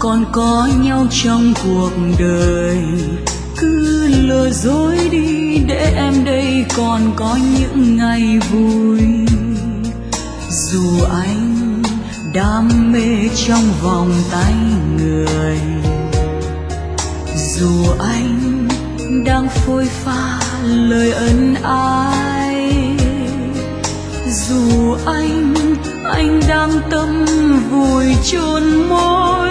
còn có nhau trong cuộc đời. Cứ lừa dối đi để em đây còn có những ngày vui. Dù anh đam mê trong vòng tay người, dù anh đang phôi pha lời ân ái, dù anh đang tâm vùi chôn môi